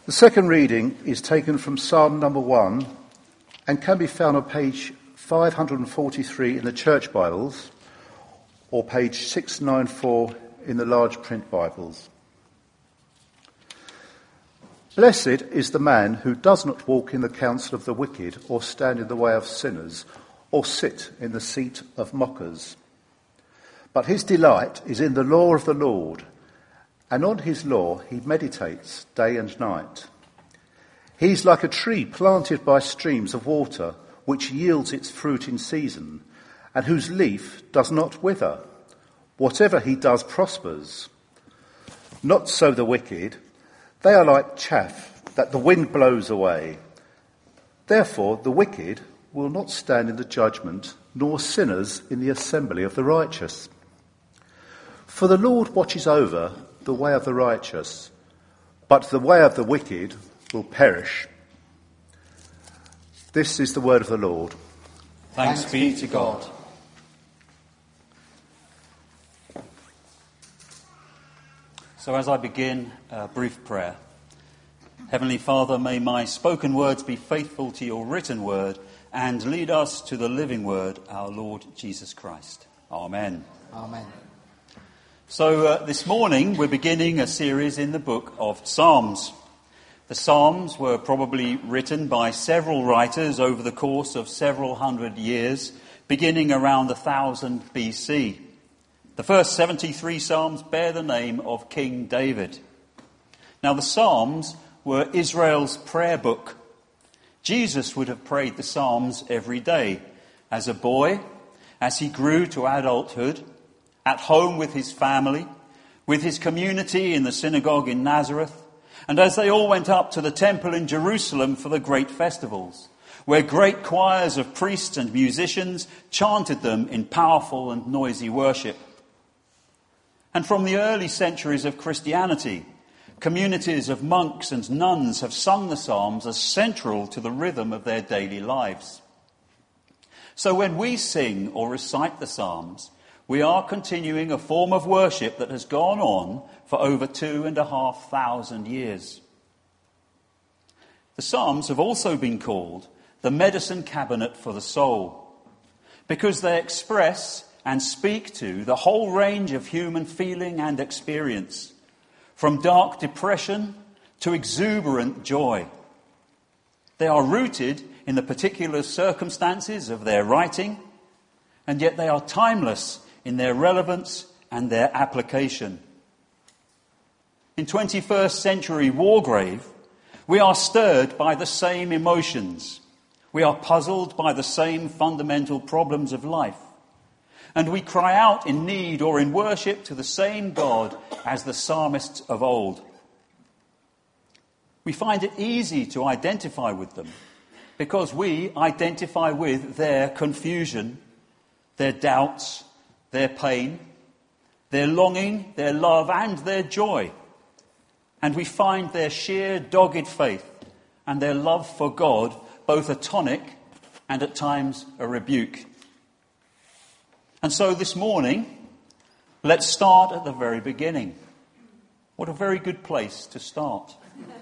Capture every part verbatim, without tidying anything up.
The second reading is taken from Psalm number one and can be found on page five hundred forty-three in the Church Bibles or page six ninety-four in the large print Bibles. Blessed is the man who does not walk in the counsel of the wicked, or stand in the way of sinners, or sit in the seat of mockers. But his delight is in the law of the Lord, and on his law he meditates day and night. He is like a tree planted by streams of water, which yields its fruit in season, and whose leaf does not wither. Whatever he does prospers. Not so the wicked. They are like chaff that the wind blows away. Therefore the wicked will not stand in the judgment, nor sinners in the assembly of the righteous. For the Lord watches over the way of the righteous, but the way of the wicked will perish. This is the word of the Lord. Thanks, Thanks be to God. So as I begin a brief prayer, Heavenly Father, may my spoken words be faithful to your written word and lead us to the living word, our Lord Jesus Christ. Amen. Amen. So uh, this morning we're beginning a series in the book of Psalms. The Psalms were probably written by several writers over the course of several hundred years, beginning around one thousand B C. The first seventy-three Psalms bear the name of King David. Now the Psalms were Israel's prayer book. Jesus would have prayed the Psalms every day, as a boy, as he grew to adulthood, at home with his family, with his community in the synagogue in Nazareth, and as they all went up to the temple in Jerusalem for the great festivals, where great choirs of priests and musicians chanted them in powerful and noisy worship. And from the early centuries of Christianity, communities of monks and nuns have sung the Psalms as central to the rhythm of their daily lives. So when we sing or recite the Psalms, we are continuing a form of worship that has gone on for over two and a half thousand years. The Psalms have also been called the medicine cabinet for the soul, because they express and speak to the whole range of human feeling and experience, from dark depression to exuberant joy. They are rooted in the particular circumstances of their writing, and yet they are timeless in their relevance and their application. In twenty-first century Wargrave, we are stirred by the same emotions. We are puzzled by the same fundamental problems of life. And we cry out in need or in worship to the same God as the psalmists of old. We find it easy to identify with them because we identify with their confusion, their doubts, their pain, their longing, their love, and their joy. And we find their sheer dogged faith and their love for God both a tonic and at times a rebuke. And so this morning, let's start at the very beginning. What a very good place to start.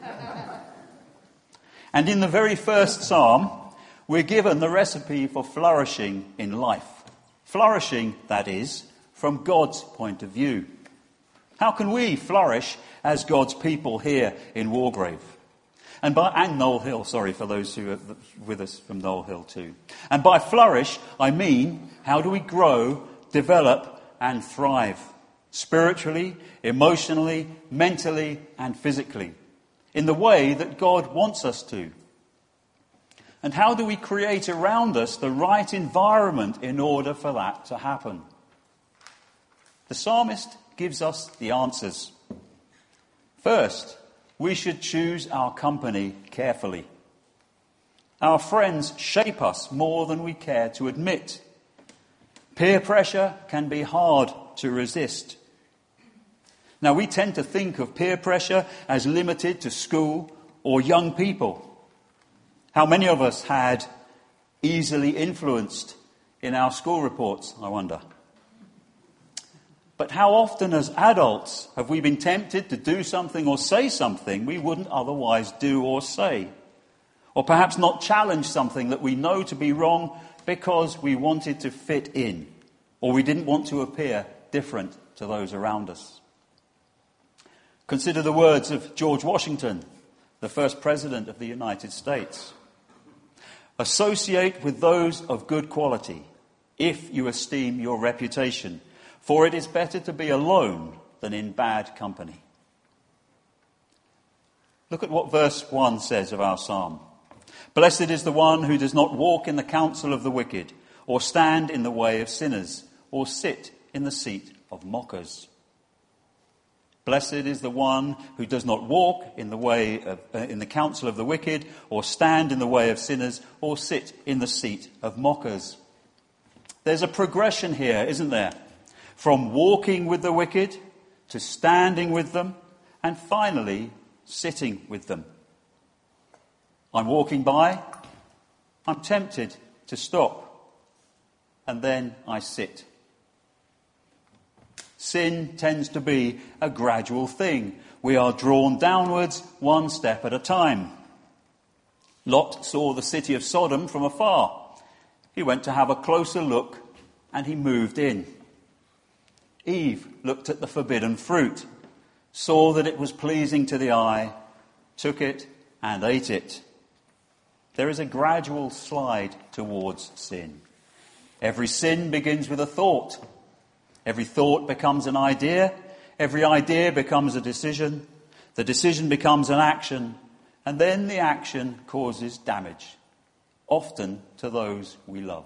And in the very first psalm, we're given the recipe for flourishing in life. Flourishing, that is, from God's point of view. How can we flourish as God's people here in Wargrave? And by and Knoll Hill, sorry for those who are with us from Knoll Hill too. And by flourish, I mean, how do we grow, develop and thrive? Spiritually, emotionally, mentally and physically. In the way that God wants us to. And how do we create around us the right environment in order for that to happen? The psalmist gives us the answers. First, we should choose our company carefully. Our friends shape us more than we care to admit. Peer pressure can be hard to resist. Now, we tend to think of peer pressure as limited to school or young people. How many of us had easily influenced in our school reports, I wonder? But how often as adults have we been tempted to do something or say something we wouldn't otherwise do or say? Or perhaps not challenge something that we know to be wrong because we wanted to fit in, or we didn't want to appear different to those around us. Consider the words of George Washington, the first president of the United States. Associate with those of good quality, if you esteem your reputation, for it is better to be alone than in bad company. Look at what verse one says of our psalm. Blessed is the one who does not walk in the counsel of the wicked, or stand in the way of sinners, or sit in the seat of mockers. Blessed is the one who does not walk in the way of, uh, in the counsel of the wicked, or stand in the way of sinners, or sit in the seat of mockers. There's a progression here, isn't there? From walking with the wicked to standing with them, and finally sitting with them. I'm walking by, I'm tempted to stop, and then I sit. Sin tends to be a gradual thing. We are drawn downwards one step at a time. Lot saw the city of Sodom from afar. He went to have a closer look, and he moved in. Eve looked at the forbidden fruit, saw that it was pleasing to the eye, took it and ate it. There is a gradual slide towards sin. Every sin begins with a thought. Every thought becomes an idea. Every idea becomes a decision. The decision becomes an action. And then the action causes damage, often to those we love.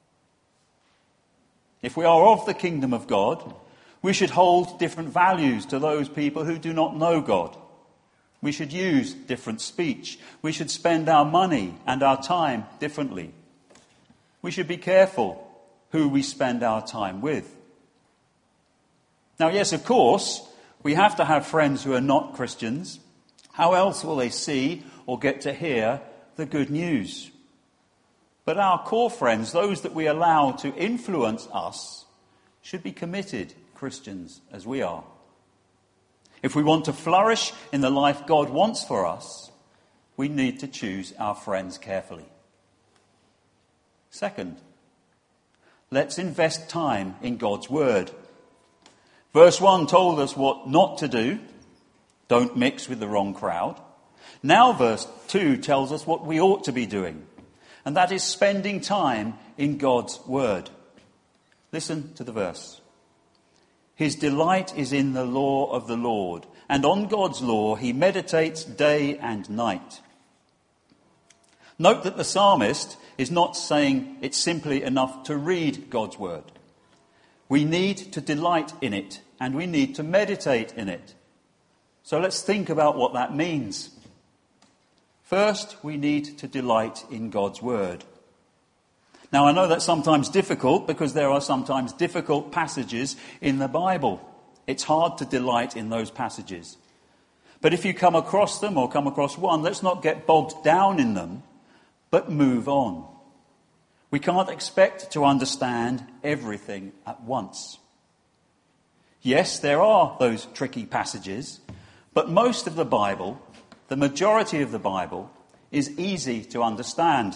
If we are of the kingdom of God, we should hold different values to those people who do not know God. We should use different speech. We should spend our money and our time differently. We should be careful who we spend our time with. Now, yes, of course, we have to have friends who are not Christians. How else will they see or get to hear the good news? But our core friends, those that we allow to influence us, should be committed Christians as we are. If we want to flourish in the life God wants for us, we need to choose our friends carefully. Second, let's invest time in God's word. Verse one told us what not to do. Don't mix with the wrong crowd. Now verse two tells us what we ought to be doing, and that is spending time in God's word. Listen to the verse. His delight is in the law of the Lord, and on God's law he meditates day and night. Note that the psalmist is not saying it's simply enough to read God's word. We need to delight in it, and we need to meditate in it. So let's think about what that means. First, we need to delight in God's word. Now, I know that's sometimes difficult because there are sometimes difficult passages in the Bible. It's hard to delight in those passages. But if you come across them or come across one, let's not get bogged down in them, but move on. We can't expect to understand everything at once. Yes, there are those tricky passages, but most of the Bible, the majority of the Bible, is easy to understand.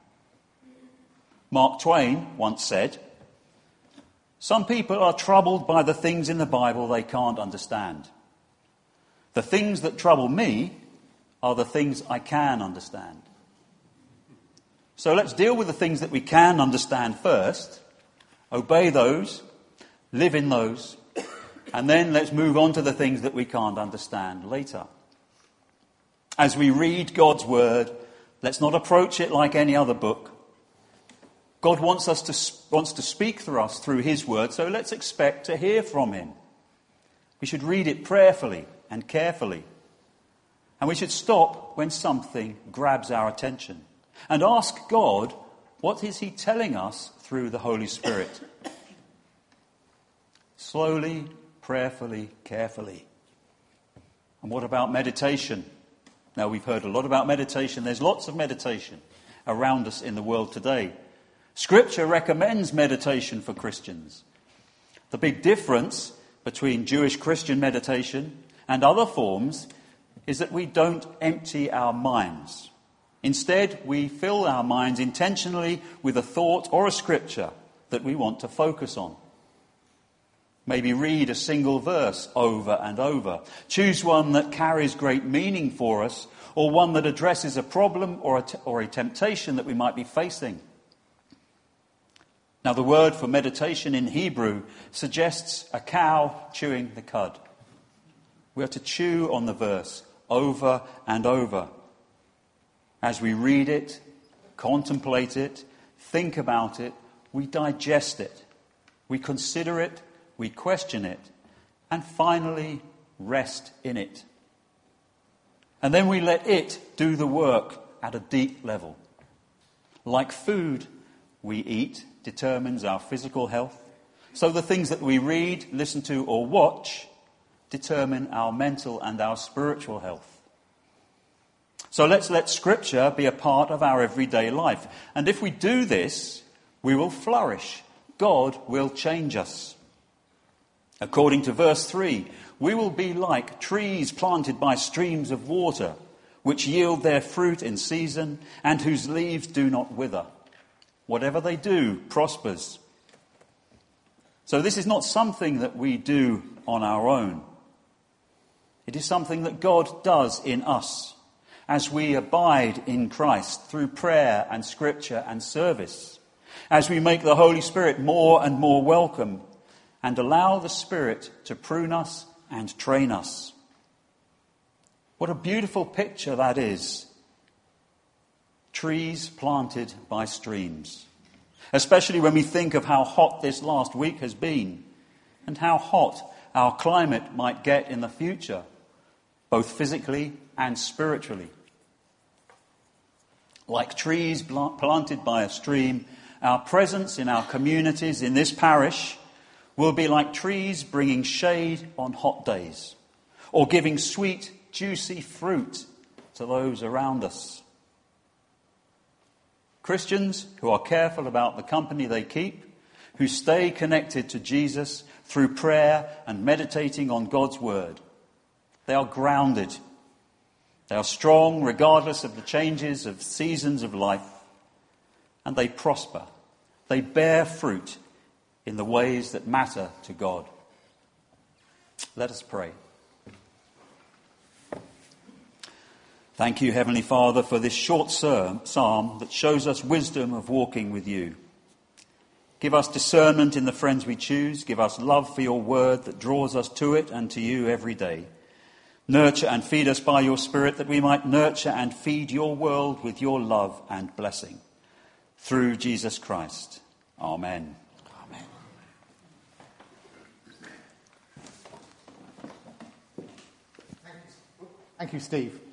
Mark Twain once said, "Some people are troubled by the things in the Bible they can't understand. The things that trouble me are the things I can understand." So let's deal with the things that we can understand first, obey those, live in those, and then let's move on to the things that we can't understand later. As we read God's word, let's not approach it like any other book. God wants us to wants to speak through us through his word, so let's expect to hear from him. We should read it prayerfully and carefully. And we should stop when something grabs our attention and ask God, what is he telling us through the Holy Spirit? Slowly, prayerfully, carefully. And what about meditation? Now, we've heard a lot about meditation. There's lots of meditation around us in the world today. Scripture recommends meditation for Christians. The big difference between Jewish Christian meditation and other forms is that we don't empty our minds. Instead, we fill our minds intentionally with a thought or a scripture that we want to focus on. Maybe read a single verse over and over. Choose one that carries great meaning for us, or one that addresses a problem or a, t- or a temptation that we might be facing. Now, the word for meditation in Hebrew suggests a cow chewing the cud. We are to chew on the verse over and over. As we read it, contemplate it, think about it, we digest it, we consider it, we question it, and finally rest in it. And then we let it do the work at a deep level. Like food we eat determines our physical health, so the things that we read, listen to, or watch determine our mental and our spiritual health. So let's let Scripture be a part of our everyday life. And if we do this, we will flourish. God will change us. According to verse three, we will be like trees planted by streams of water, which yield their fruit in season and whose leaves do not wither. Whatever they do prospers. So this is not something that we do on our own. It is something that God does in us as we abide in Christ through prayer and scripture and service, as we make the Holy Spirit more and more welcome and allow the Spirit to prune us and train us. What a beautiful picture that is. Trees planted by streams. Especially when we think of how hot this last week has been and how hot our climate might get in the future, both physically and spiritually. Like trees planted by a stream, our presence in our communities in this parish will be like trees bringing shade on hot days, or giving sweet, juicy fruit to those around us. Christians who are careful about the company they keep, who stay connected to Jesus through prayer and meditating on God's word, they are grounded. They are strong regardless of the changes of seasons of life, and they prosper. They bear fruit in the ways that matter to God. Let us pray. Thank you, Heavenly Father, for this short psalm that shows us wisdom of walking with you. Give us discernment in the friends we choose. Give us love for your word that draws us to it and to you every day. Nurture and feed us by your Spirit that we might nurture and feed your world with your love and blessing. Through Jesus Christ. Amen. Amen. Thank you, Steve.